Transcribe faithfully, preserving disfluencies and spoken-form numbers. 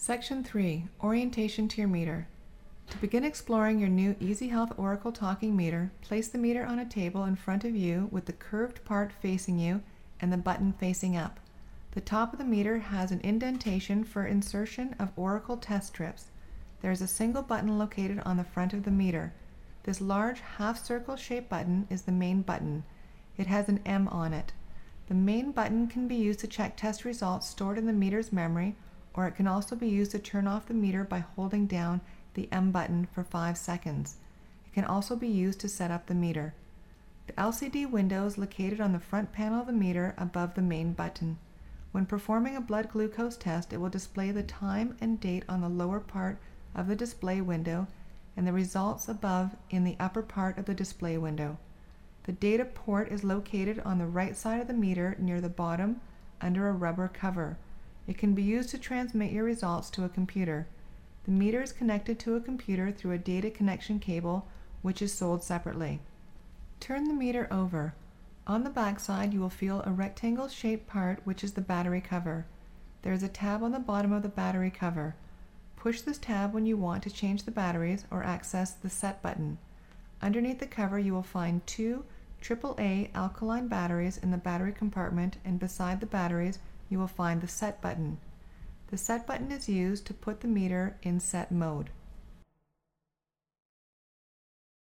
Section three. Orientation to your meter. To begin exploring your new EasyHealth Oracle talking meter, place the meter on a table in front of you with the curved part facing you and the button facing up. The top of the meter has an indentation for insertion of Oracle test strips. There is a single button located on the front of the meter. This large half-circle shaped button is the main button. It has an M on it. The main button can be used to check test results stored in the meter's memory, or it can also be used to turn off the meter by holding down the M button for five seconds. It can also be used to set up the meter. The L C D window is located on the front panel of the meter above the main button. When performing a blood glucose test, it will display the time and date on the lower part of the display window and the results above in the upper part of the display window. The data port is located on the right side of the meter near the bottom under a rubber cover. It can be used to transmit your results to a computer. The meter is connected to a computer through a data connection cable, which is sold separately. Turn the meter over. On the back side, you will feel a rectangle-shaped part, which is the battery cover. There is a tab on the bottom of the battery cover. Push this tab when you want to change the batteries or access the set button. Underneath the cover, you will find two triple A alkaline batteries in the battery compartment, and beside the batteries, you will find the set button. The set button is used to put the meter in set mode.